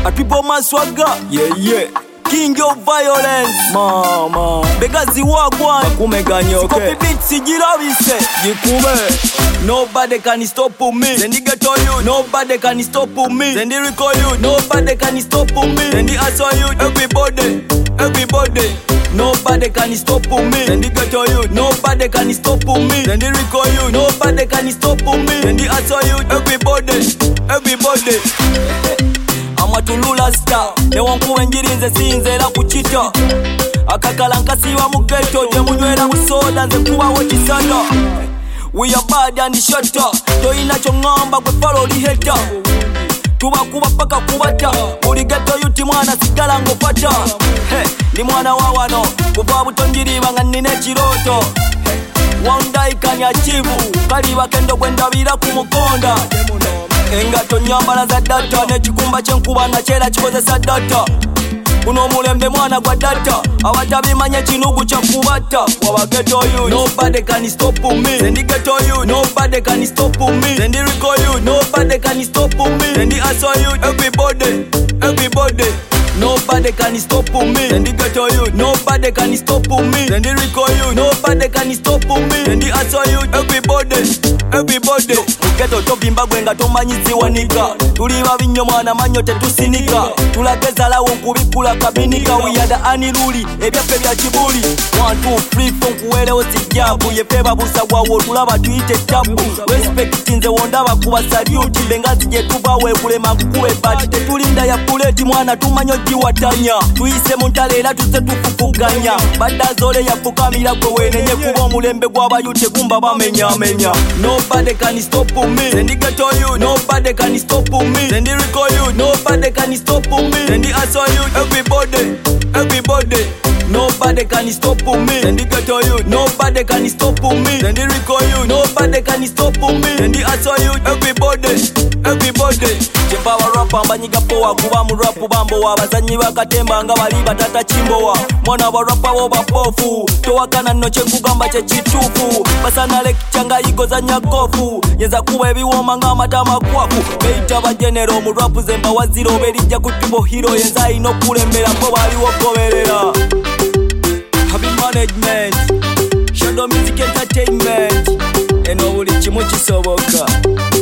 A people man swagger, yeah. King of violence, mama. Begazi wagwan, bakumeganyoke. Copy beats, sigirabise, jikume. Nobody can stop me. Then they get on you. Nobody can stop me. Then they recall you. Nobody can stop me. Then they answer you. Everybody. Nobody can stop me. Then they get on you. Nobody can stop me. Then they recall you. Nobody can stop me. Then they answer you. Everybody. Amatulula star. Newankuwe njirinze sinzera kuchita. Akakala nkasiwa mu ghetto. Jemunywera busoda nze kubawo kisanda. We are bad and shut up. Toina chongamba kwe follow the hater. Tuba kuba paka kubata. Uri ghetto yuti mwana sigala ngopata. Ni mwana wa wano. Kuva butonjiri banga nine chiroto. One day kanya chivu. Kaliba kendo kwenda bila kumukonda. Engato nyambala za data. Nechikumba chenkuba na chela chikozesa data. Uno mulembe mwana kwa data. Awatabimanya chinugu cha kubata. Wawageto you. Nobody can stop me. Then they get on you. Nobody can stop me. Then they recall you. Nobody can stop me. Then they answer you. Everybody. Nobody can stop me. Then they get on you. Nobody can stop me. Then they recall you. Nobody can stop me. Then they answer you. Everybody. Mugeto tobimba gwenga tomanyiziwa nika. Tuliba binyo mwana manyo tetusinika. Tulageza lawo nkubikula kabinika. We are the aniruli. Ebyafe bya kibuli. 1, 2, 3, 4 kuwelewo sijabu. Yefeba busa wawo tulaba tuite tabu. Respect nze wondaba kuba salute. Bengazi jetuba wekulema kukuwe bati. Tetulinda ya buleti mwana tumanyo jiwatanya. Tuise muntale era tuze tufufuganya. Badazole yafukamira kwe wenenye kuba omulembe gw'abayute kumba bamenya. Nobody can stop me. Then they get on you. Nobody can stop me. Then they recall you. Nobody can stop me. Then they answer you. Everybody. Nobody can stop me. Then they get on you. Nobody can stop me. Then they recall you. Nobody can stop me. Then they answer you. Everybody. Chepawa rapa mbanyiga poa kuba mu rap bambo wabazanyi bakatemba nga bali batata chimbowa. Mwana wa rapa wo bapofu. Towakana no chekugamba che chitufu. Basana lek changa igo za nyakofu. Yenza kuba ebiwoma nga matama kwafu. Beita ba general mu rap zemba waziro berijja kutubo hero yenza ino kulembera mbo bali wogoberera. Happy management. Shadow music entertainment. Eno buli kimu kisoboka.